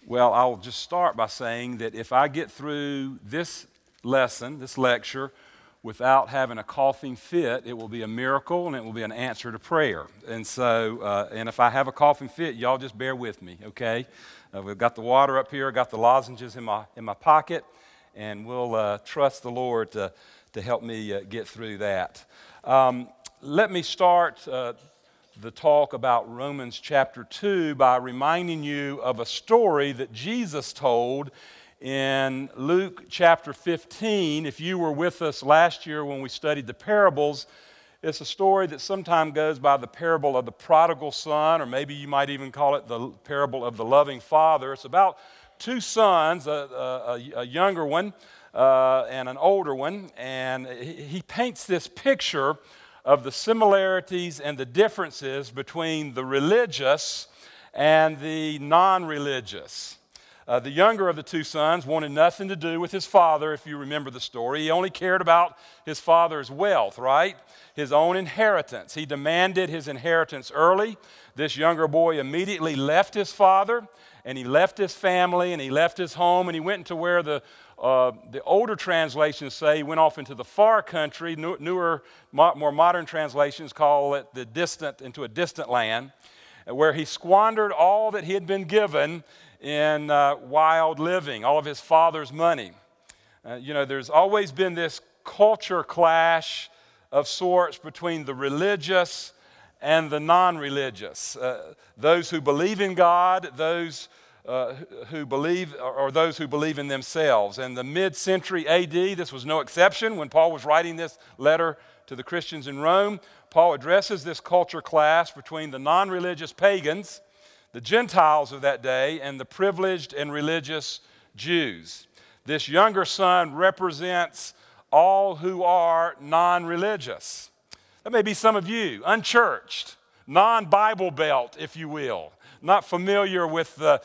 Well, I'll just start by saying that if I get through this lesson, this lecture, without having a coughing fit, it will be a miracle and it will be an answer to prayer. And so, and if I have a coughing fit, y'all just bear with me, okay? We've got the water up here, got the lozenges in my pocket, and we'll trust the Lord to help me get through that. Let me start the talk about Romans chapter 2 by reminding you of a story that Jesus told in Luke chapter 15. If you were with us last year when we studied the parables, it's a story that sometimes goes by the parable of the prodigal son, or maybe you might even call it the parable of the loving father. It's about two sons, a younger one and an older one, and he paints this picture of the similarities and the differences between the religious and the non-religious. The younger of the two sons wanted nothing to do with his father, if you remember the story. He only cared about his father's wealth, right? His own inheritance. He demanded his inheritance early. This younger boy immediately left his father, and he left his family, and he left his home, and he went into where the older translations say he went off into the far country. Newer, more modern translations call it into a distant land, where he squandered all that he had been given in wild living, all of his father's money. There's always been this culture clash of sorts between the religious and the non-religious. Those who believe in God, those who believe in themselves. And the mid-century AD, this was no exception. When Paul was writing this letter to the Christians in Rome, Paul addresses this culture clash between the non-religious pagans, the Gentiles of that day, and the privileged and religious Jews. This younger son represents all who are non-religious. That may be some of you, unchurched, non-Bible belt, if you will, not familiar with the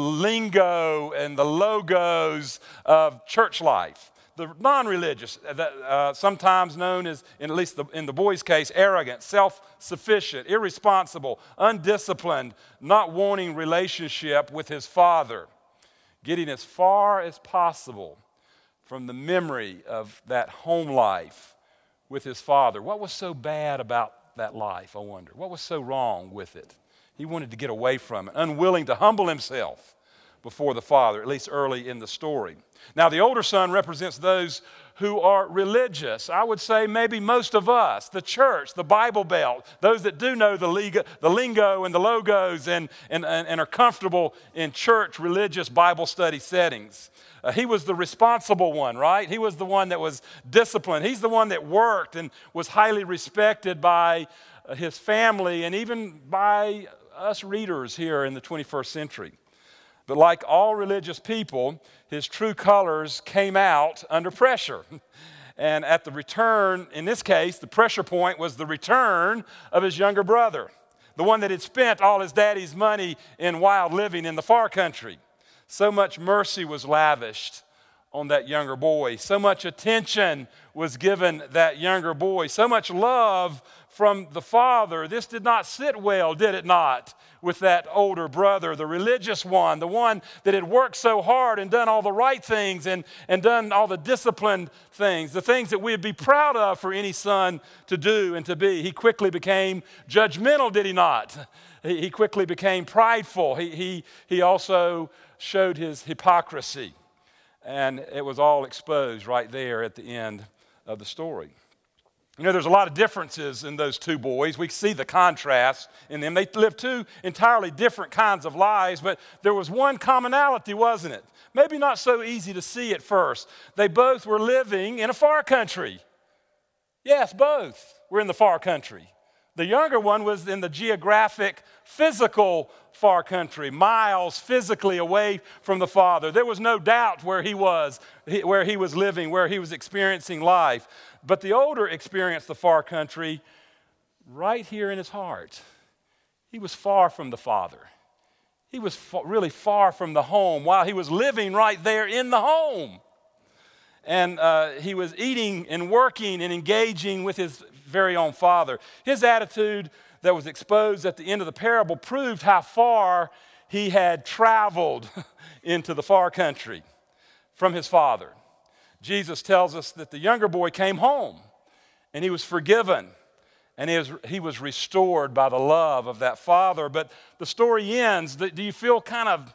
lingo and the logos of church life. The non-religious, sometimes known as, at least in the boy's case, arrogant, self-sufficient, irresponsible, undisciplined, not wanting relationship with his father, getting as far as possible from the memory of that home life with his father. What was so bad about that life, I wonder? What was so wrong with it? He wanted to get away from it, unwilling to humble himself before the father, at least early in the story. Now, the older son represents those who are religious. I would say maybe most of us, the church, the Bible Belt, those that do know the lingo and the logos and are comfortable in church, religious Bible study settings. He was the responsible one, right? He was the one that was disciplined. He's the one that worked and was highly respected by his family and even by us readers here in the 21st century. But like all religious people, his true colors came out under pressure. And at the return, in this case, the pressure point was the return of his younger brother, the one that had spent all his daddy's money in wild living in the far country. So much mercy was lavished on that younger boy. So much attention was given that younger boy. So much love from the father. This did not sit well, did it not, with that older brother, the religious one, the one that had worked so hard and done all the right things and done all the disciplined things, the things that we'd be proud of for any son to do and to be. He quickly became judgmental, did he not? He quickly became prideful. He also showed his hypocrisy. And it was all exposed right there at the end of the story. There's a lot of differences in those two boys. We see the contrast in them. They lived two entirely different kinds of lives, but there was one commonality, wasn't it? Maybe not so easy to see at first. They both were living in a far country. Yes, both were in the far country. The younger one was in the geographic, physical far country, miles physically away from the father. There was no doubt where he was living, where he was experiencing life. But the older experienced the far country right here in his heart. He was far from the father. He was really far from the home while he was living right there in the home. And he was eating and working and engaging with his very own father. His attitude that was exposed at the end of the parable proved how far he had traveled into the far country from his father. Jesus tells us that the younger boy came home and he was forgiven and he was restored by the love of that father. But the story ends. Do you feel kind of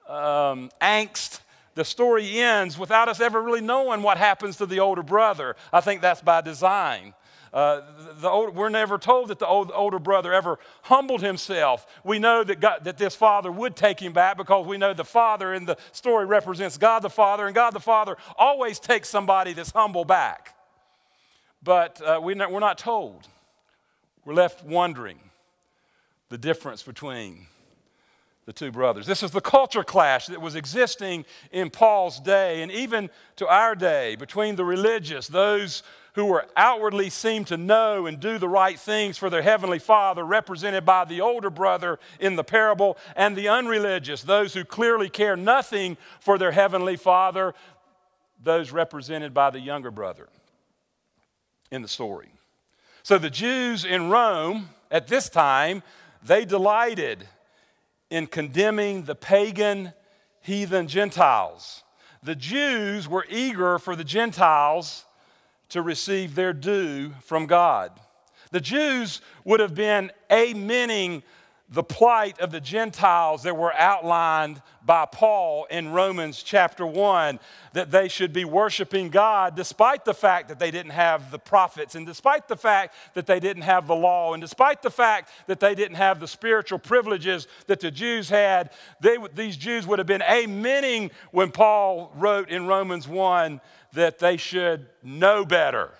angst? The story ends without us ever really knowing what happens to the older brother. I think that's by design. We're never told that the older brother ever humbled himself. We know that this father would take him back because we know the father in the story represents God the Father, and God the Father always takes somebody that's humble back. But we're not told. We're left wondering the difference between the two brothers. This is the culture clash that was existing in Paul's day and even to our day between the religious, those who were outwardly seem to know and do the right things for their heavenly Father, represented by the older brother in the parable, and the unreligious, those who clearly care nothing for their heavenly Father, those represented by the younger brother in the story. So the Jews in Rome at this time, they delighted in condemning the pagan, heathen Gentiles. The Jews were eager for the Gentiles to receive their due from God. The Jews would have been amening the plight of the Gentiles that were outlined by Paul in Romans chapter 1, that they should be worshiping God despite the fact that they didn't have the prophets, and despite the fact that they didn't have the law, and despite the fact that they didn't have the spiritual privileges that the Jews had. These Jews would have been amening when Paul wrote in Romans 1 that they should know better.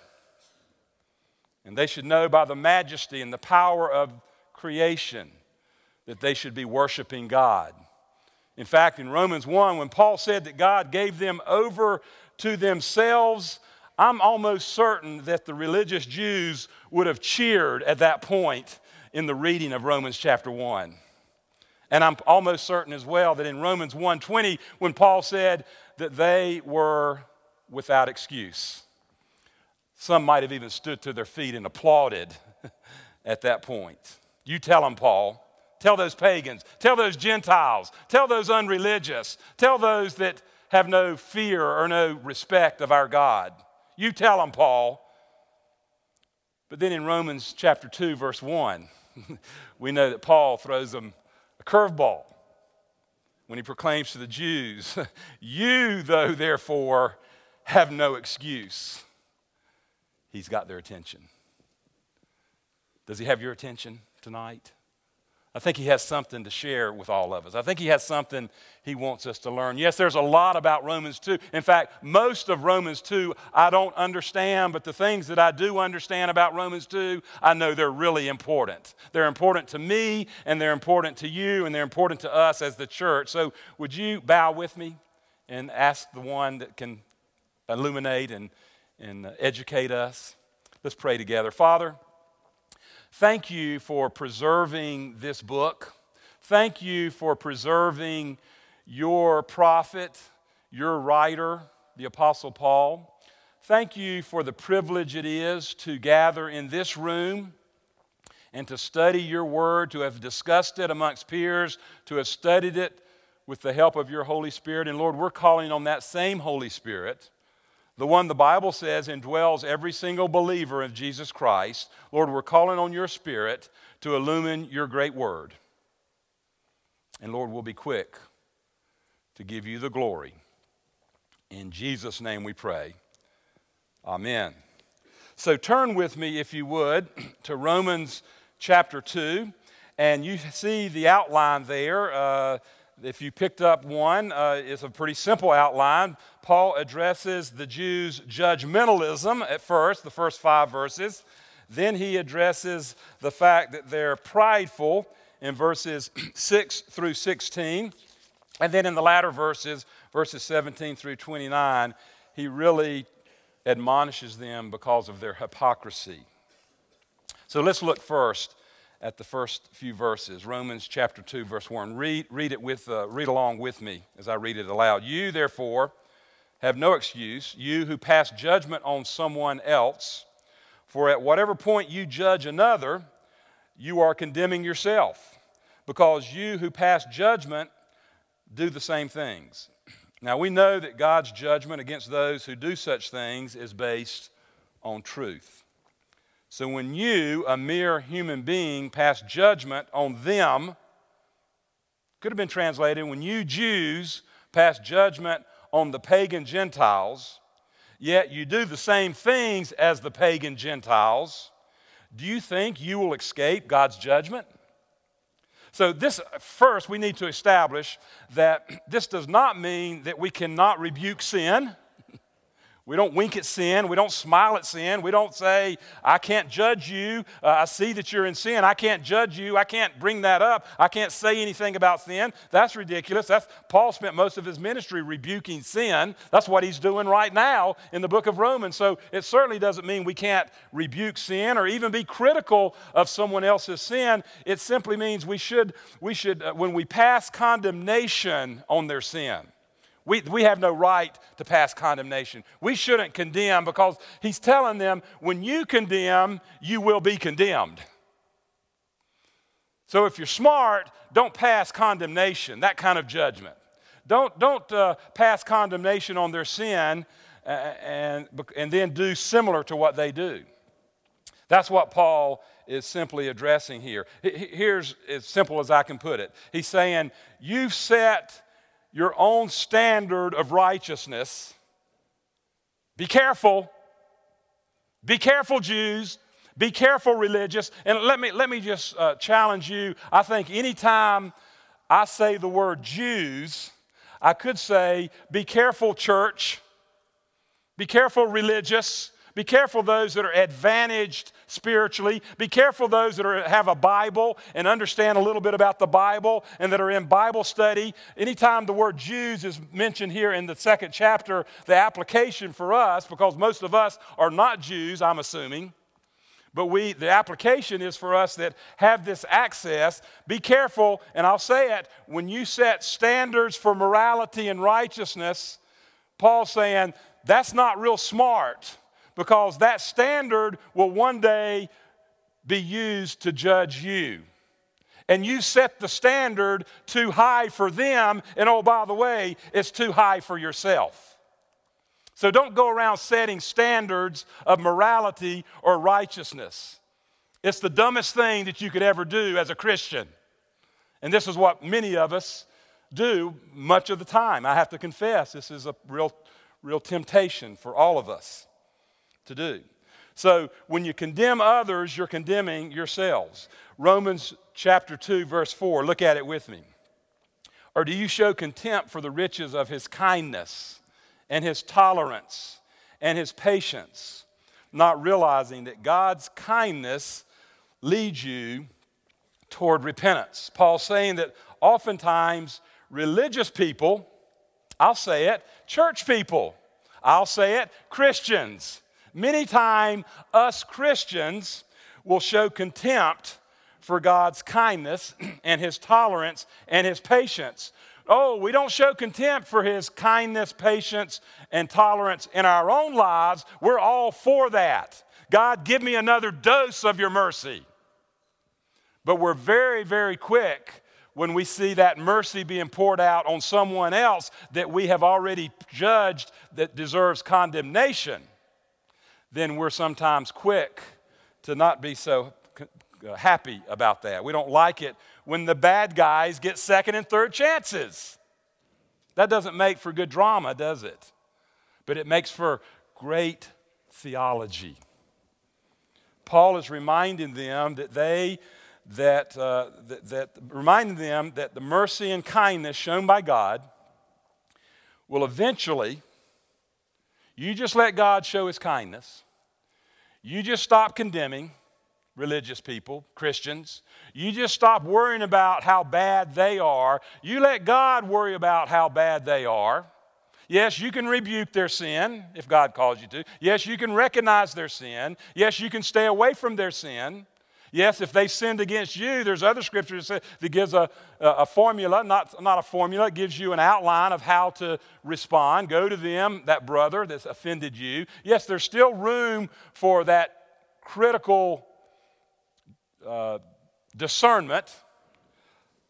And they should know by the majesty and the power of creation that they should be worshiping God. In fact, in Romans 1, when Paul said that God gave them over to themselves, I'm almost certain that the religious Jews would have cheered at that point in the reading of Romans chapter 1. And I'm almost certain as well that in Romans 1:20, when Paul said that they were without excuse, some might have even stood to their feet and applauded at that point. You tell them, Paul. Tell those pagans, tell those Gentiles, tell those unreligious, tell those that have no fear or no respect of our God. You tell them, Paul. But then in Romans chapter 2, verse 1, we know that Paul throws them a curveball when he proclaims to the Jews, you, though, therefore, have no excuse. He's got their attention. Does he have your attention tonight? I think he has something to share with all of us. I think he has something he wants us to learn. Yes, there's a lot about Romans 2. In fact, most of Romans 2 I don't understand, but the things that I do understand about Romans 2, I know they're really important. They're important to me, and they're important to you, and they're important to us as the church. So would you bow with me and ask the one that can illuminate and educate us? Let's pray together. Father, thank you for preserving this book. Thank you for preserving your prophet, your writer, the Apostle Paul. Thank you for the privilege it is to gather in this room and to study your word, to have discussed it amongst peers, to have studied it with the help of your Holy Spirit. And Lord, we're calling on that same Holy Spirit, the one the Bible says indwells every single believer of Jesus Christ. Lord, we're calling on your Spirit to illumine your great word. And Lord, we'll be quick to give you the glory. In Jesus' name we pray. Amen. So turn with me, if you would, to Romans chapter 2. And you see the outline there. If you picked up one, it's a pretty simple outline. Paul addresses the Jews' judgmentalism at first, the first 5 verses. Then he addresses the fact that they're prideful in verses 6 through 16. And then in the latter verses 17 through 29, he really admonishes them because of their hypocrisy. So let's look first at the first few verses. Romans chapter 2, verse 1. Read along with me as I read it aloud. You, therefore, have no excuse, you who pass judgment on someone else, for at whatever point you judge another, you are condemning yourself. because you who pass judgment do the same things. Now, we know that God's judgment against those who do such things is based on truth. So when you, a mere human being, pass judgment on them, could have been translated, when you Jews pass judgment on the pagan Gentiles, yet you do the same things as the pagan Gentiles, do you think you will escape God's judgment? So this, first, we need to establish that this does not mean that we cannot rebuke sin. We don't wink at sin. We don't smile at sin. We don't say, I can't judge you. I see that you're in sin. I can't judge you. I can't bring that up. I can't say anything about sin. That's ridiculous. Paul spent most of his ministry rebuking sin. That's what he's doing right now in the book of Romans. So it certainly doesn't mean we can't rebuke sin or even be critical of someone else's sin. It simply means we should when we pass condemnation on their sin, we have no right to pass condemnation. We shouldn't condemn, because he's telling them, when you condemn, you will be condemned. So if you're smart, don't pass condemnation, that kind of judgment. Don't pass condemnation on their sin and then do similar to what they do. That's what Paul is simply addressing here. Here's as simple as I can put it. He's saying, you've set your own standard of righteousness. Be careful. Be careful, Jews. Be careful, religious. And let me just challenge you. I think anytime I say the word Jews, I could say, be careful, church. Be careful, religious. Be careful those that are advantaged spiritually. Be careful those that have a Bible and understand a little bit about the Bible and that are in Bible study. Anytime the word Jews is mentioned here in the second chapter, the application for us, because most of us are not Jews, I'm assuming, but the application is for us that have this access. Be careful, and I'll say it, when you set standards for morality and righteousness, Paul's saying that's not real smart, because that standard will one day be used to judge you. And you set the standard too high for them, and oh, by the way, it's too high for yourself. So don't go around setting standards of morality or righteousness. It's the dumbest thing that you could ever do as a Christian. And this is what many of us do much of the time. I have to confess, this is a real temptation for all of us to do. So when you condemn others, you're condemning yourselves. Romans chapter 2, verse 4, look at it with me. Or do you show contempt for the riches of his kindness and his tolerance and his patience, not realizing that God's kindness leads you toward repentance? Paul's saying that oftentimes religious people, I'll say it, church people, I'll say it, Christians, many times us Christians will show contempt for God's kindness and his tolerance and his patience. Oh, we don't show contempt for his kindness, patience, and tolerance in our own lives. We're all for that. God, give me another dose of your mercy. But we're very, very quick when we see that mercy being poured out on someone else that we have already judged that deserves condemnation. Then we're sometimes quick to not be so happy about that. We don't like it when the bad guys get second and third chances. That doesn't make for good drama, does it? But it makes for great theology. Paul is reminding them reminding them that the mercy and kindness shown by God will eventually, you just let God show his kindness. You just stop condemning religious people, Christians. You just stop worrying about how bad they are. You let God worry about how bad they are. Yes, you can rebuke their sin if God calls you to. Yes, you can recognize their sin. Yes, you can stay away from their sin. Yes, if they sinned against you, there's other scriptures that gives a formula, not a formula, it gives you an outline of how to respond. Go to them, that brother that's offended you. Yes, there's still room for that critical discernment,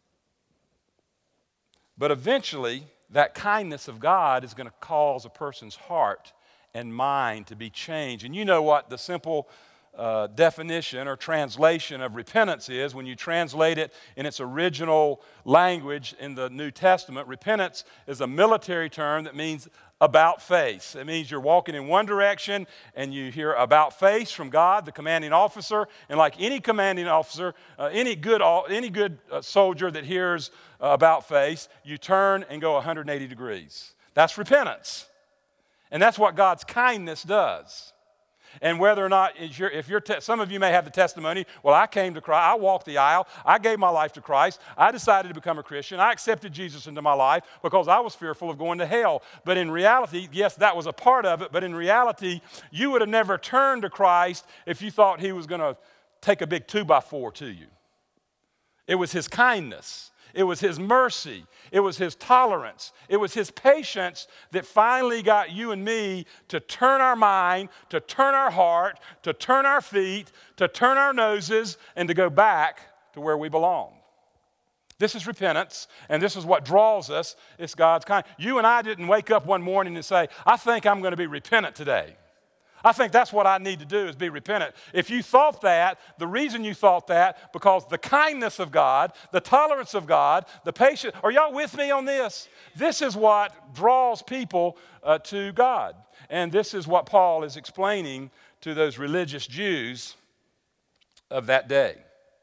But eventually, that kindness of God is going to cause a person's heart and mind to be changed. And you know what the simple definition or translation of repentance is. When you translate it in its original language in the New Testament, repentance is a military term that means about face. It means you're walking in one direction and you hear about face from God, the commanding officer. And like any commanding officer, any good soldier that hears about face, you turn and go 180 degrees. That's repentance. And that's what God's kindness does. And whether or not, some of you may have the testimony, well, I came to Christ, I walked the aisle, I gave my life to Christ, I decided to become a Christian, I accepted Jesus into my life because I was fearful of going to hell. But in reality, yes, that was a part of it, but in reality, you would have never turned to Christ if you thought he was going to take a big 2x4 to you. It was his kindness. It was his mercy. It was his tolerance. It was his patience that finally got you and me to turn our mind, to turn our heart, to turn our feet, to turn our noses, and to go back to where we belong. This is repentance, and this is what draws us. It's God's kindness. You and I didn't wake up one morning and say, I think I'm going to be repentant today. I think that's what I need to do is be repentant. If you thought that, the reason you thought that, because the kindness of God, the tolerance of God, the patience, are y'all with me on this? This is what draws people to God. And this is what Paul is explaining to those religious Jews of that day.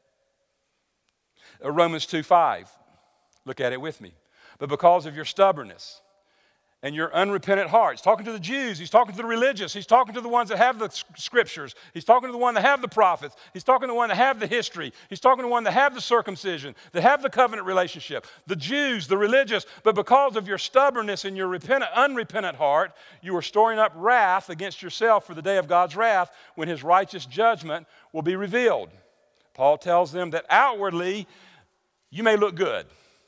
Romans 2:5, look at it with me. But because of your stubbornness and your unrepentant heart. He's talking to the Jews. He's talking to the religious. He's talking to the ones that have the scriptures. He's talking to the one that have the prophets. He's talking to the one that have the history. He's talking to the one that have the circumcision, that have the covenant relationship. The Jews, the religious. But because of your stubbornness and your unrepentant heart, you are storing up wrath against yourself for the day of God's wrath when his righteous judgment will be revealed. Paul tells them that outwardly, you may look good.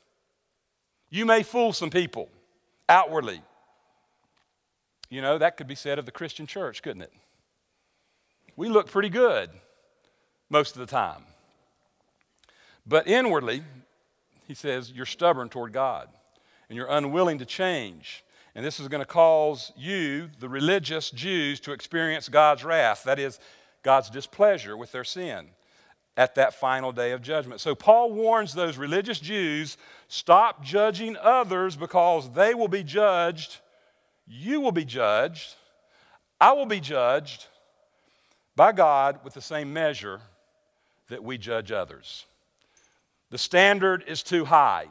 You may fool some people. Outwardly. You know, that could be said of the Christian church, couldn't it? We look pretty good most of the time. But inwardly, he says, you're stubborn toward God and you're unwilling to change. And this is going to cause you, the religious Jews, to experience God's wrath. That is, God's displeasure with their sin at that final day of judgment. So Paul warns those religious Jews, stop judging others because they will be judged, you will be judged, I will be judged by God with the same measure that we judge others. The standard is too high.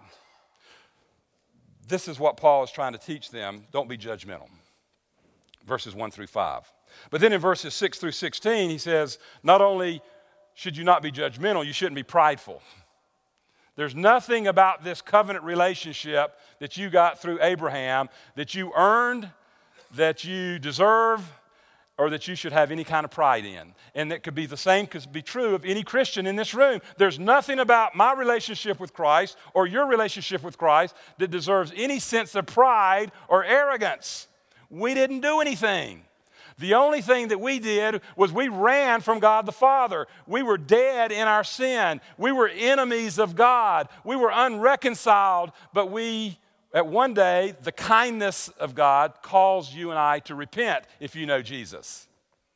This is what Paul is trying to teach them. Don't be judgmental. Verses 1 through 5. But then in verses 6 through 16, he says, not only should you not be judgmental, you shouldn't be prideful. There's nothing about this covenant relationship that you got through Abraham that you earned, that you deserve, or that you should have any kind of pride in. And that could be the same, could be true of any Christian in this room. There's nothing about my relationship with Christ or your relationship with Christ that deserves any sense of pride or arrogance. We didn't do anything. The only thing that we did was we ran from God the Father. We were dead in our sin. We were enemies of God. We were unreconciled, but at one day, the kindness of God calls you and I to repent if you know Jesus.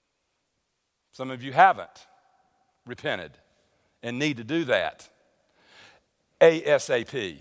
Some of you haven't repented and need to do that ASAP.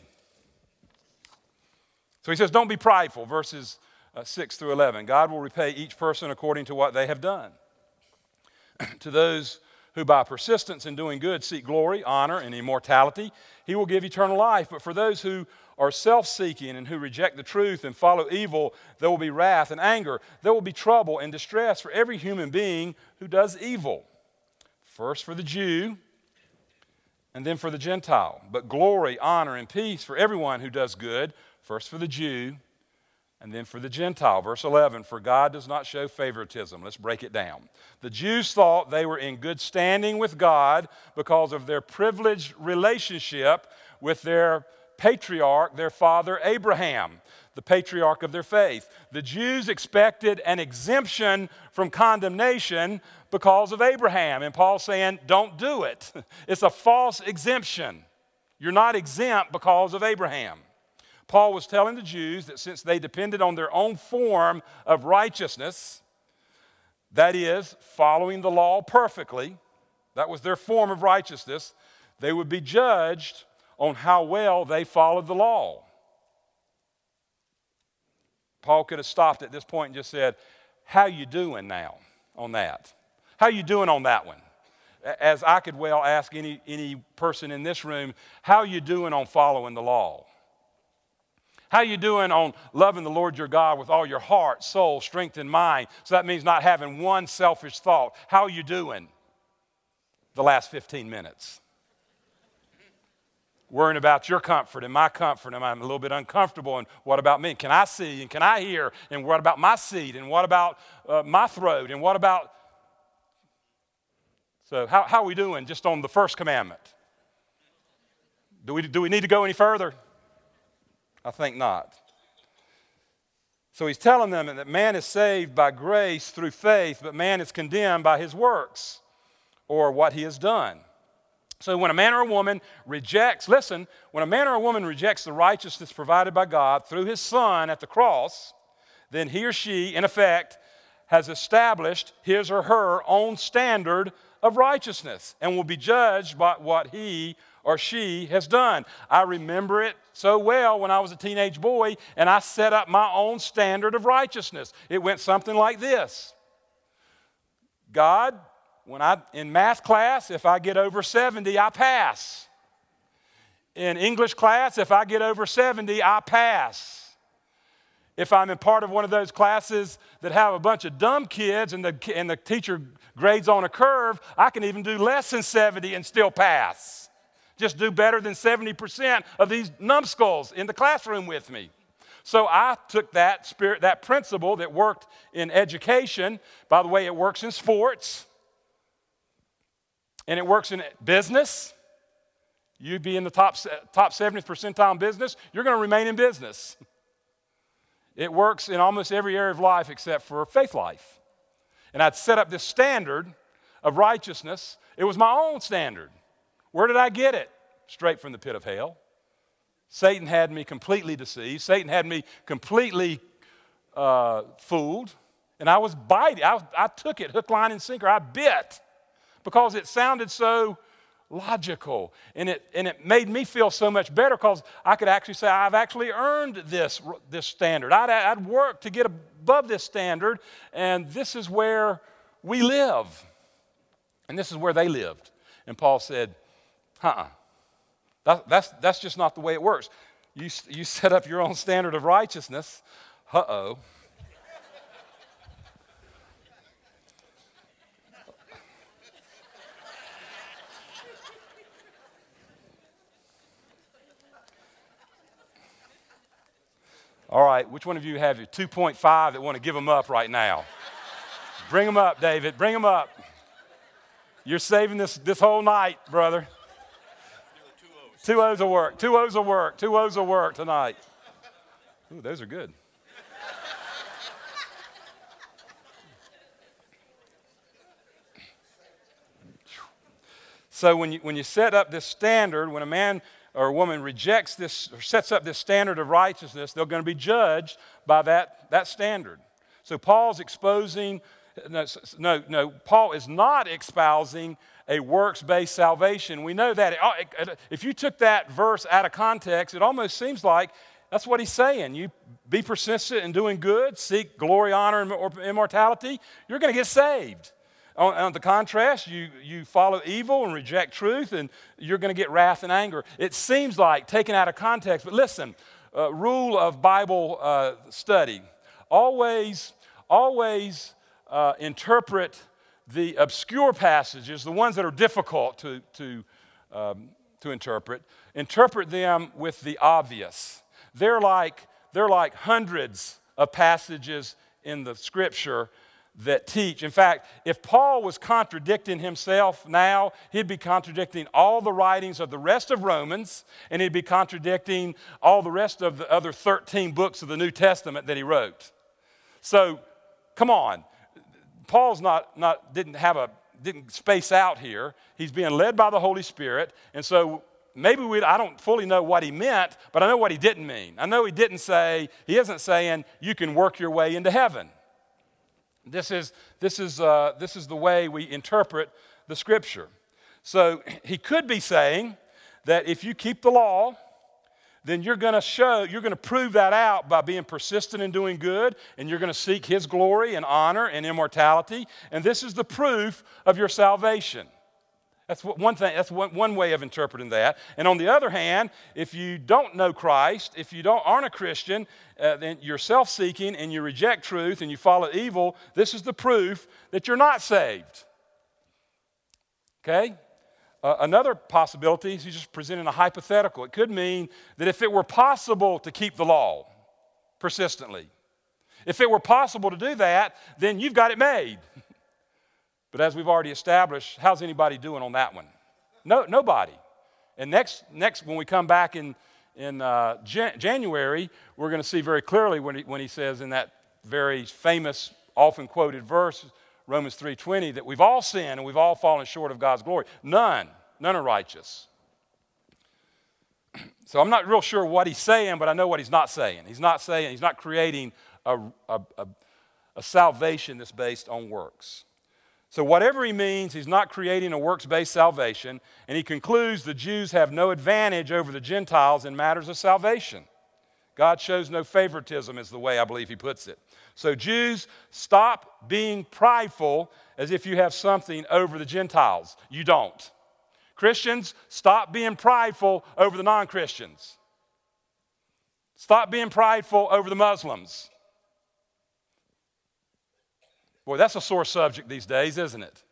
So he says, don't be prideful, verses 6 through 11. God will repay each person according to what they have done. To those who by persistence in doing good seek glory, honor, and immortality, he will give eternal life. But for those who are self-seeking and who reject the truth and follow evil, there will be wrath and anger. There will be trouble and distress for every human being who does evil. First for the Jew, and then for the Gentile. But glory, honor, and peace for everyone who does good. First for the Jew, and then for the Gentile. Verse 11, for God does not show favoritism. Let's break it down. The Jews thought they were in good standing with God because of their privileged relationship with their patriarch, their father Abraham, the patriarch of their faith. The Jews expected an exemption from condemnation because of Abraham. And Paul's saying, don't do it. It's a false exemption. You're not exempt because of Abraham. Paul was telling the Jews that since they depended on their own form of righteousness, that is, following the law perfectly, that was their form of righteousness, they would be judged on how well they followed the law. Paul could have stopped at this point and just said, how you doing now on that? How you doing on that one? As I could well ask any person in this room, how you doing on following the law? How you doing on loving the Lord your God with all your heart, soul, strength, and mind? So that means not having one selfish thought. How are you doing the last 15 minutes? Worrying about your comfort and my comfort, and I'm a little bit uncomfortable, and what about me? Can I see, and can I hear, and what about my seat, and what about my throat, and what about... So how are we doing just on the first commandment? Do we need to go any further? I think not. So he's telling them that man is saved by grace through faith, but man is condemned by his works, or what he has done. So when a man or a woman rejects, listen, when a man or a woman rejects the righteousness provided by God through his Son at the cross, then he or she, in effect, has established his or her own standard of righteousness and will be judged by what he or she has done. I remember it so well when I was a teenage boy, and I set up my own standard of righteousness. It went something like this. God, in math class, if I get over 70, I pass. In English class, if I get over 70, I pass. If I'm in part of one of those classes that have a bunch of dumb kids and the teacher grades on a curve, I can even do less than 70 and still pass. Just do better than 70% of these numbskulls in the classroom with me. So I took that spirit, that principle that worked in education. By the way, it works in sports. And it works in business. You be in the top 70th percentile in business, you're going to remain in business. It works in almost every area of life except for faith life. And I'd set up this standard of righteousness. It was my own standard. Where did I get it? Straight from the pit of hell. Satan had me completely deceived. Satan had me completely fooled. And I was biting. I took it hook, line, and sinker. I bit because it sounded so logical. And it made me feel so much better because I could actually say, I've actually earned this standard. I'd worked to get above this standard, and this is where we live. And this is where they lived. And Paul said, that's just not the way it works. You set up your own standard of righteousness. All right, which one of you have your 2.5 that want to give them up right now? Bring them up, David. Bring them up. You're saving this whole night, brother. 2 O's will work. 2 O's will work. 2 O's will work tonight. Ooh, those are good. So when you set up this standard, when a man or a woman rejects this or sets up this standard of righteousness, they're going to be judged by that standard. So Paul's exposing, Paul is not espousing a works-based salvation. We know that. If you took that verse out of context, it almost seems like that's what he's saying. You be persistent in doing good, seek glory, honor, and immortality, you're going to get saved. On the contrast, you follow evil and reject truth, and you're going to get wrath and anger. It seems like taken out of context, but listen, rule of Bible study. Always interpret the obscure passages, the ones that are difficult to interpret. Interpret them with the obvious. They're like hundreds of passages in the Scripture that teach. In fact, if Paul was contradicting himself now, he'd be contradicting all the writings of the rest of Romans, and he'd be contradicting all the rest of the other 13 books of the New Testament that he wrote. So, come on. Paul's didn't space out here. He's being led by the Holy Spirit, and so I don't fully know what he meant, but I know what he didn't mean. I know he isn't saying you can work your way into heaven. This is the way we interpret the Scripture. So he could be saying that if you keep the law, then you're going to prove that out by being persistent in doing good, and you're going to seek his glory and honor and immortality, and this is the proof of your salvation. That's one thing. That's one way of interpreting that. And on the other hand, if you don't know Christ, if you aren't a Christian, then you're self-seeking and you reject truth and you follow evil, this is the proof that you're not saved. Okay? Another possibility is he's just presenting a hypothetical. It could mean that if it were possible to keep the law persistently, if it were possible to do that, then you've got it made. But as we've already established, how's anybody doing on that one? Nobody. And next, when we come back in January, we're going to see very clearly when he says in that very famous, often quoted verse, Romans 3:20, that we've all sinned and we've all fallen short of God's glory. None are righteous. So I'm not real sure what he's saying, but I know what he's not saying. He's not creating a salvation that's based on works. So whatever he means, he's not creating a works-based salvation, and he concludes the Jews have no advantage over the Gentiles in matters of salvation. God shows no favoritism is the way I believe he puts it. So Jews, stop being prideful as if you have something over the Gentiles. You don't. Christians, stop being prideful over the non-Christians. Stop being prideful over the Muslims. Boy, that's a sore subject these days, isn't it?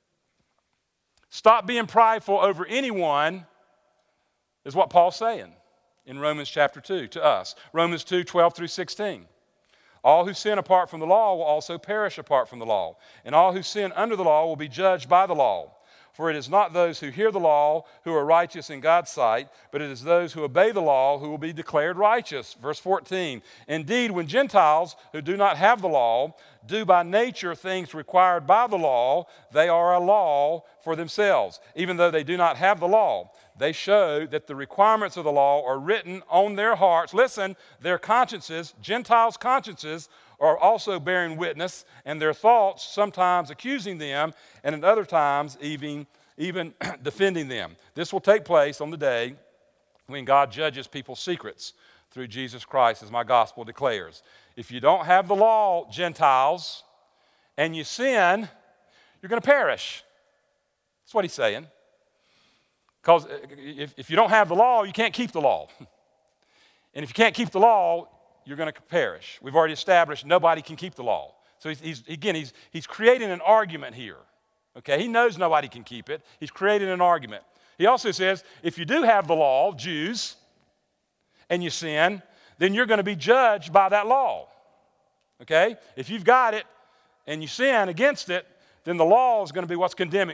Stop being prideful over anyone is what Paul's saying in Romans chapter 2 to us. Romans 2:12 through 16. All who sin apart from the law will also perish apart from the law, and all who sin under the law will be judged by the law. For it is not those who hear the law who are righteous in God's sight, but it is those who obey the law who will be declared righteous. Verse 14, indeed, when Gentiles who do not have the law do by nature things required by the law, they are a law for themselves. Even though they do not have the law, they show that the requirements of the law are written on their hearts. Listen, their consciences, Gentiles' consciences, are also bearing witness, and their thoughts sometimes accusing them, and at other times even defending them. This will take place on the day when God judges people's secrets through Jesus Christ, as my gospel declares. If you don't have the law, Gentiles, and you sin, you're going to perish. That's what he's saying. Because if you don't have the law, you can't keep the law. And if you can't keep the law, you're going to perish. We've already established nobody can keep the law. So he's creating an argument here. Okay, he knows nobody can keep it. He's creating an argument. He also says, if you do have the law, Jews, and you sin, then you're going to be judged by that law. Okay? If you've got it and you sin against it, then the law is going to be what's condemn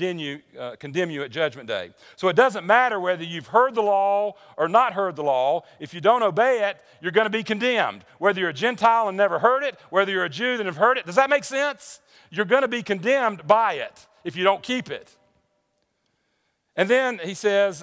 you at Judgment Day. So it doesn't matter whether you've heard the law or not heard the law. If you don't obey it, you're going to be condemned. Whether you're a Gentile and never heard it, whether you're a Jew and have heard it. Does that make sense? You're going to be condemned by it if you don't keep it. And then he says,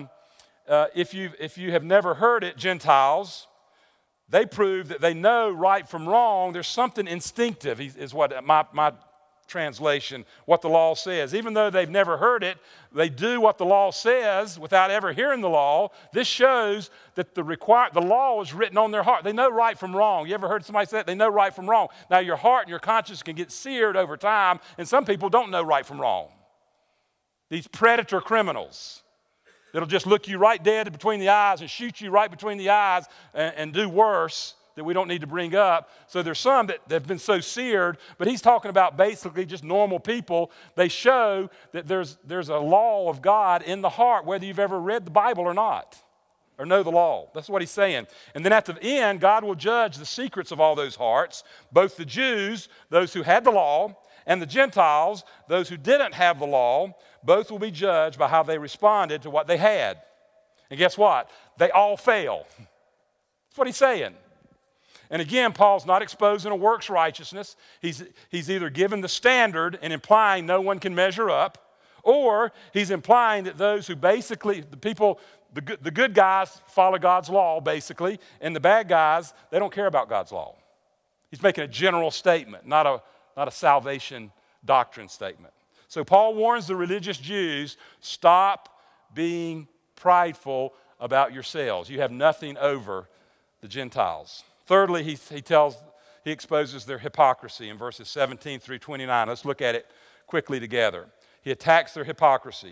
if you have never heard it, Gentiles, they prove that they know right from wrong. There's something instinctive, is what my translation, what the law says. Even though they've never heard it, they do what the law says without ever hearing the law. This shows that the law is written on their heart. They know right from wrong. You ever heard somebody say that? They know right from wrong. Now, your heart and your conscience can get seared over time, and some people don't know right from wrong. These predator criminals that'll just look you right dead between the eyes and shoot you right between the eyes and do worse, that we don't need to bring up. So there's some that have been so seared, but he's talking about basically just normal people. They show that there's a law of God in the heart, whether you've ever read the Bible or not, or know the law. That's what he's saying. And then at the end, God will judge the secrets of all those hearts, both the Jews, those who had the law, and the Gentiles, those who didn't have the law. Both will be judged by how they responded to what they had. And guess what? They all fail. That's what he's saying. And again, Paul's not exposing a works righteousness. He's either given the standard and implying no one can measure up, Or he's implying that those who basically, the good guys follow God's law, basically, and the bad guys, they don't care about God's law. He's making a general statement, not a salvation doctrine statement. So Paul warns the religious Jews, stop being prideful about yourselves. You have nothing over the Gentiles. Thirdly, he exposes their hypocrisy in verses 17 through 29. Let's look at it quickly together. He attacks their hypocrisy.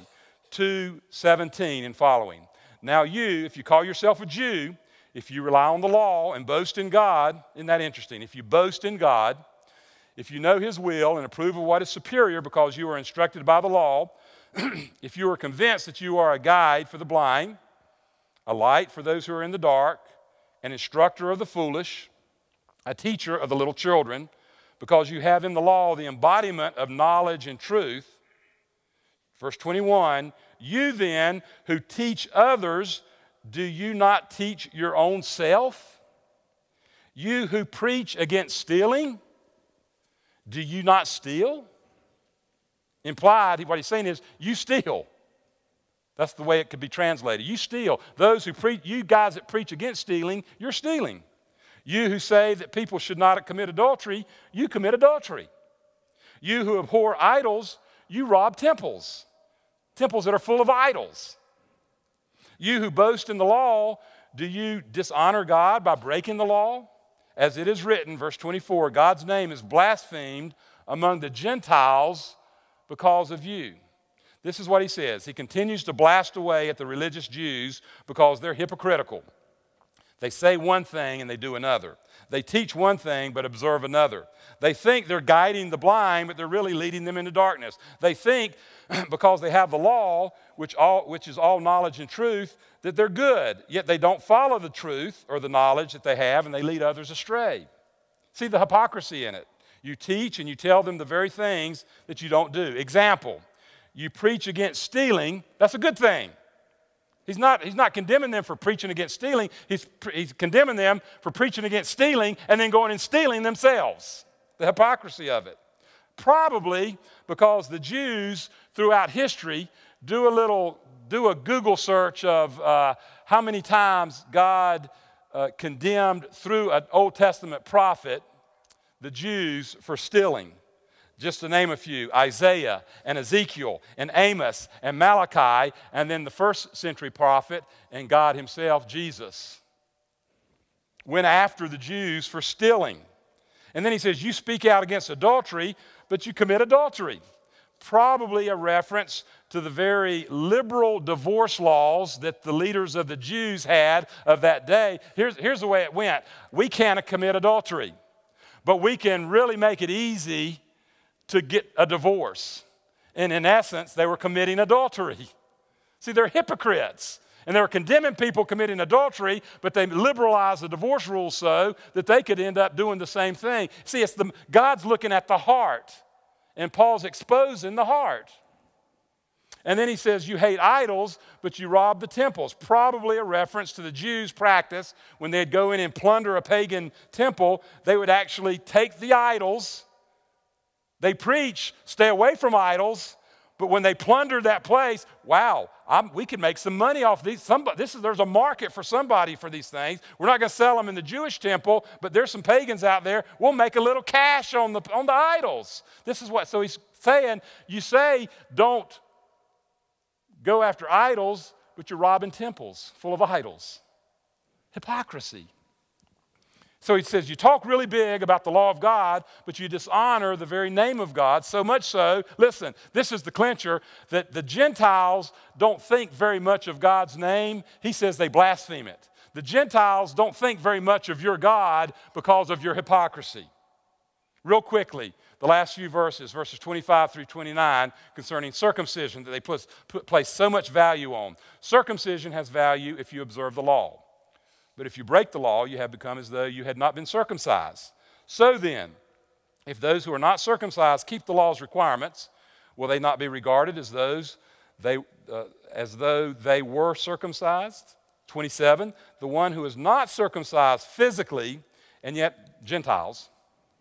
2:17 and following. Now you, if you call yourself a Jew, if you rely on the law and boast in God, isn't that interesting? If you boast in God, if you know his will and approve of what is superior because you are instructed by the law, if you are convinced that you are a guide for the blind, a light for those who are in the dark, an instructor of the foolish, a teacher of the little children, because you have in the law the embodiment of knowledge and truth. Verse 21, you then who teach others, do you not teach your own self? You who preach against stealing, do you not steal? Implied, what he's saying is, you steal. That's the way it could be translated. You steal. Those who preach, you guys that preach against stealing, you're stealing. You who say that people should not commit adultery, you commit adultery. You who abhor idols, you rob temples that are full of idols. You who boast in the law, do you dishonor God by breaking the law? As it is written, verse 24, God's name is blasphemed among the Gentiles because of you. This is what he says. He continues to blast away at the religious Jews because they're hypocritical. They say one thing and they do another. They teach one thing but observe another. They think they're guiding the blind, but they're really leading them into darkness. They think because they have the law, which is all knowledge and truth, that they're good, yet they don't follow the truth or the knowledge that they have, and they lead others astray. See the hypocrisy in it. You teach and you tell them the very things that you don't do. Example, you preach against stealing, that's a good thing. He's not condemning them for preaching against stealing. He's condemning them for preaching against stealing and then going and stealing themselves. The hypocrisy of it. Probably because the Jews throughout history do a Google search of how many times God condemned through an Old Testament prophet the Jews for stealing. Just to name a few, Isaiah and Ezekiel and Amos and Malachi, and then the first century prophet and God himself, Jesus, went after the Jews for stealing. And then he says, you speak out against adultery, but you commit adultery. Probably a reference to the very liberal divorce laws that the leaders of the Jews had of that day. Here's the way it went. We can't commit adultery, but we can really make it easy to get a divorce. And in essence, they were committing adultery. See, they're hypocrites. And they were condemning people committing adultery, but they liberalized the divorce rules so that they could end up doing the same thing. See, God's looking at the heart, and Paul's exposing the heart. And then he says, you hate idols, but you rob the temples. Probably a reference to the Jews' practice. When they'd go in and plunder a pagan temple, they would actually take the idols. They preach, stay away from idols, but when they plunder that place, wow, we can make some money off these. There's a market for somebody for these things. We're not going to sell them in the Jewish temple, but there's some pagans out there. We'll make a little cash on the idols. So he's saying, you say don't go after idols, but you're robbing temples full of idols. Hypocrisy. So he says, you talk really big about the law of God, but you dishonor the very name of God, so much so, listen, this is the clincher, that the Gentiles don't think very much of God's name. He says they blaspheme it. The Gentiles don't think very much of your God because of your hypocrisy. Real quickly, the last few verses 25 through 29, concerning circumcision that they place so much value on. Circumcision has value if you observe the law. But if you break the law, you have become as though you had not been circumcised. So then, if those who are not circumcised keep the law's requirements, will they not be regarded as though they were circumcised? 27, the one who is not circumcised physically, and yet Gentiles,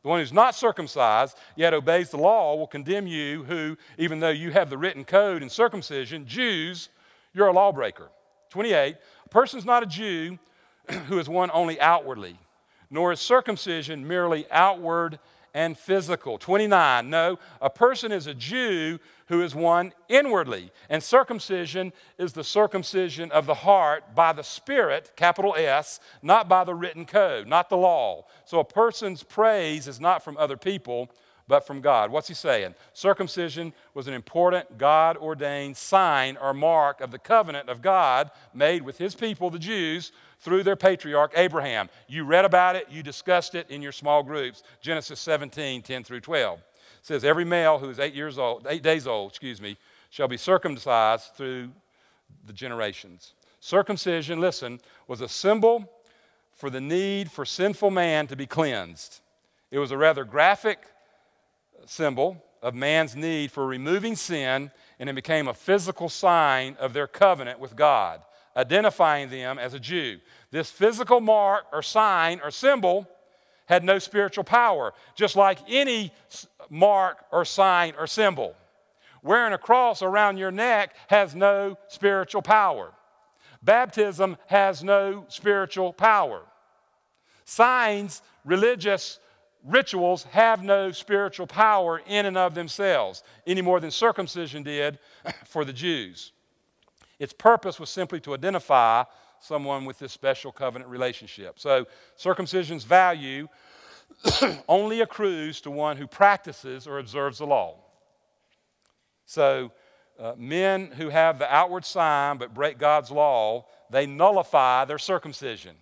The one who's not circumcised, yet obeys the law, will condemn you who, even though you have the written code and circumcision, Jews, you're a lawbreaker. 28, a person's not a Jew who is one only outwardly, nor is circumcision merely outward and physical. 29, no, a person is a Jew who is one inwardly, and circumcision is the circumcision of the heart by the Spirit, capital S, not by the written code, not the law. So a person's praise is not from other people, but from God. What's he saying? Circumcision was an important God-ordained sign or mark of the covenant of God made with his people, the Jews, through their patriarch Abraham. You read about it, you discussed it in your small groups. Genesis 17, 10 through 12. It says, every male who is 8 days old, shall be circumcised through the generations. Circumcision, listen, was a symbol for the need for sinful man to be cleansed. It was a rather graphic symbol of man's need for removing sin, and it became a physical sign of their covenant with God, identifying them as a Jew. This physical mark or sign or symbol had no spiritual power, just like any mark or sign or symbol. Wearing a cross around your neck has no spiritual power. Baptism has no spiritual power. Signs, religious rituals have no spiritual power in and of themselves, any more than circumcision did for the Jews. Its purpose was simply to identify someone with this special covenant relationship. So circumcision's value only accrues to one who practices or observes the law. So men who have the outward sign but break God's law, they nullify their circumcision.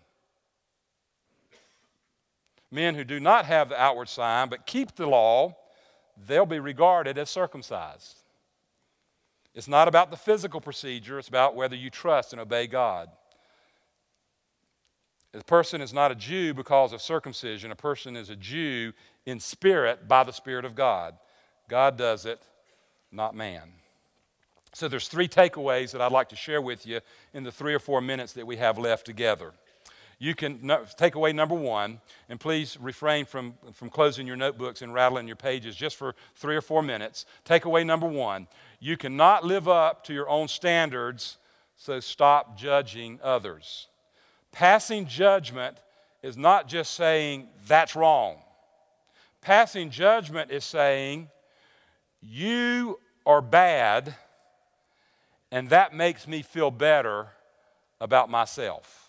Men who do not have the outward sign but keep the law, they'll be regarded as circumcised. It's not about the physical procedure, it's about whether you trust and obey God. A person is not a Jew because of circumcision. A person is a Jew in spirit by the Spirit of God. God does it, not man. So there's 3 takeaways that I'd like to share with you in the 3 or 4 minutes that we have left together. You can take away number 1, and please refrain from closing your notebooks and rattling your pages just for 3 or 4 minutes. Takeaway number 1, you cannot live up to your own standards, so stop judging others. Passing judgment is not just saying, that's wrong. Passing judgment is saying, you are bad, and that makes me feel better about myself.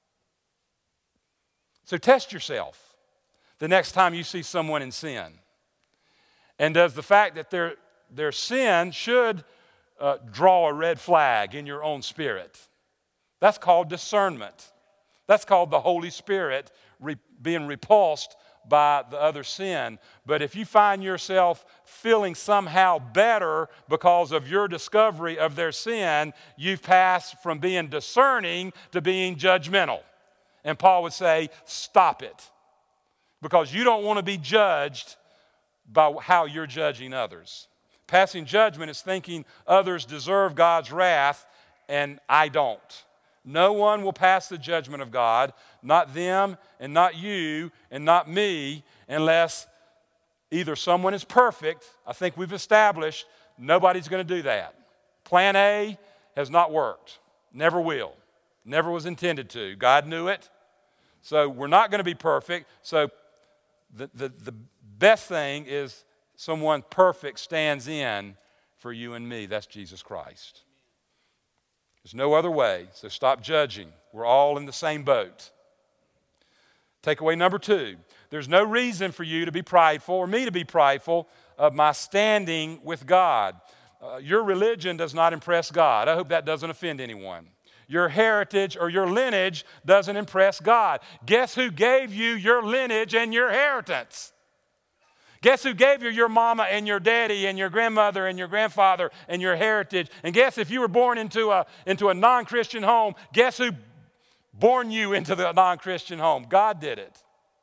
So test yourself the next time you see someone in sin. And does the fact that their sin should draw a red flag in your own spirit? That's called discernment. That's called the Holy Spirit being repulsed by the other sin. But if you find yourself feeling somehow better because of your discovery of their sin, you've passed from being discerning to being judgmental. And Paul would say, stop it. Because you don't want to be judged by how you're judging others. Passing judgment is thinking others deserve God's wrath and I don't. No one will pass the judgment of God, not them and not you and not me, unless either someone is perfect. I think we've established nobody's going to do that. Plan A has not worked. Never will. Never was intended to. God knew it. So we're not going to be perfect. So the best thing is someone perfect stands in for you and me. That's Jesus Christ. There's no other way. So stop judging. We're all in the same boat. Takeaway number 2. There's no reason for you to be prideful or me to be prideful of my standing with God. Your religion does not impress God. I hope that doesn't offend anyone. Your heritage or your lineage doesn't impress God. Guess who gave you your lineage and your inheritance? Guess who gave you your mama and your daddy and your grandmother and your grandfather and your heritage? And guess if you were born into a non-Christian home, guess who born you into the non-Christian home? God did it.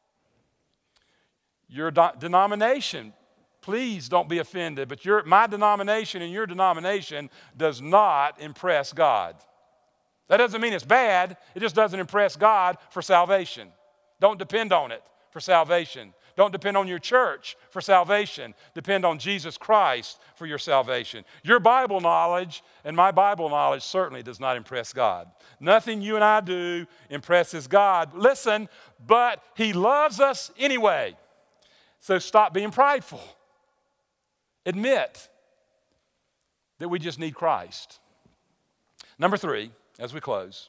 Your denomination, please don't be offended, but my denomination and your denomination does not impress God. That doesn't mean it's bad. It just doesn't impress God for salvation. Don't depend on it for salvation. Don't depend on your church for salvation. Depend on Jesus Christ for your salvation. Your Bible knowledge and my Bible knowledge certainly does not impress God. Nothing you and I do impresses God. Listen, but He loves us anyway. So stop being prideful. Admit that we just need Christ. Number 3, as we close,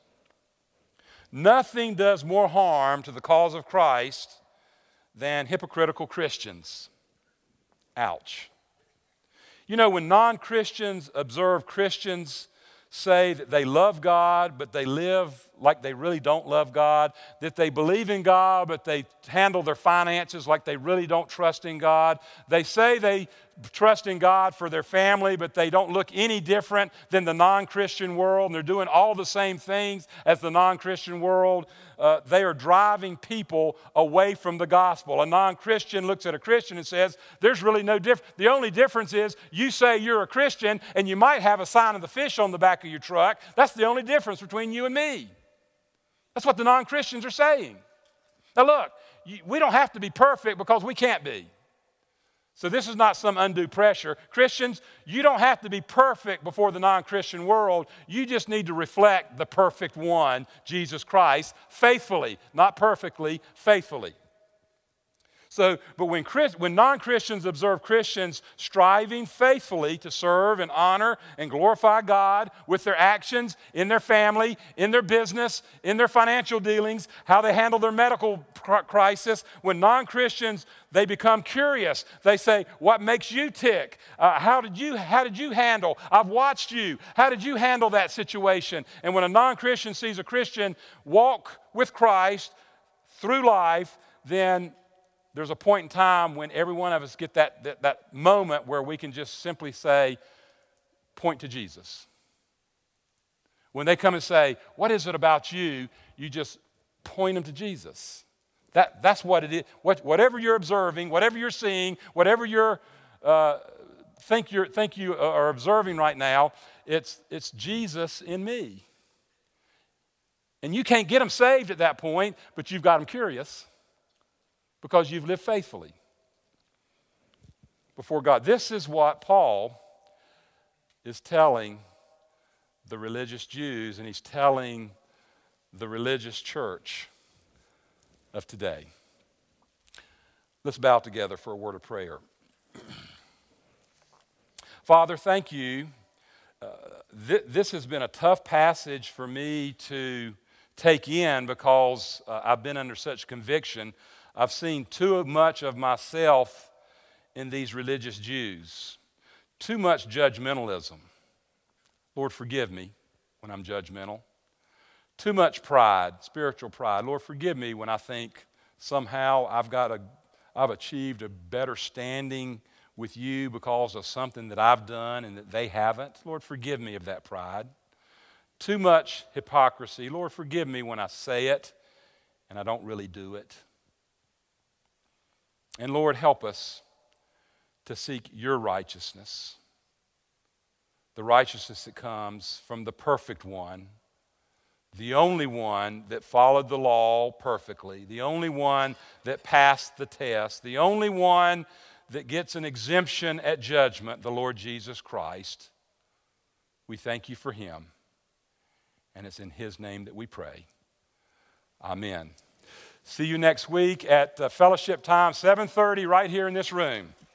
nothing does more harm to the cause of Christ than hypocritical Christians. Ouch. You know, when non-Christians observe Christians say that they love God, but they live like they really don't love God, that they believe in God, but they handle their finances like they really don't trust in God. They say they trust in God for their family, but they don't look any different than the non-Christian world, and they're doing all the same things as the non-Christian world. They are driving people away from the gospel. A non-Christian looks at a Christian and says, there's really no difference. The only difference is you say you're a Christian and you might have a sign of the fish on the back of your truck. That's the only difference between you and me. That's what the non-Christians are saying. Now look, we don't have to be perfect because we can't be. So this is not some undue pressure. Christians, you don't have to be perfect before the non-Christian world. You just need to reflect the perfect one, Jesus Christ, faithfully, not perfectly, faithfully. So, but when non-Christians observe Christians striving faithfully to serve and honor and glorify God with their actions in their family, in their business, in their financial dealings, how they handle their medical crisis, when non-Christians, they become curious. They say, what makes you tick? How did you handle? I've watched you. How did you handle that situation? And when a non-Christian sees a Christian walk with Christ through life, then there's a point in time when every one of us get that moment where we can just simply say, point to Jesus. When they come and say, what is it about you? You just point them to Jesus. That's what it is. Whatever you're observing, whatever you're seeing, whatever you think you are observing right now, it's Jesus in me. And you can't get them saved at that point, but you've got them curious. Because you've lived faithfully before God. This is what Paul is telling the religious Jews, and he's telling the religious church of today. Let's bow together for a word of prayer. Father, thank you. This has been a tough passage for me to take in because I've been under such conviction. I've seen too much of myself in these religious Jews, too much judgmentalism. Lord, forgive me when I'm judgmental. Too much pride, spiritual pride. Lord, forgive me when I think somehow I've achieved a better standing with you because of something that I've done and that they haven't. Lord, forgive me of that pride. Too much hypocrisy. Lord, forgive me when I say it and I don't really do it. And Lord, help us to seek your righteousness, the righteousness that comes from the perfect one, the only one that followed the law perfectly, the only one that passed the test, the only one that gets an exemption at judgment, the Lord Jesus Christ. We thank you for him, and it's in his name that we pray. Amen. See you next week at fellowship time, 7:30, right here in this room.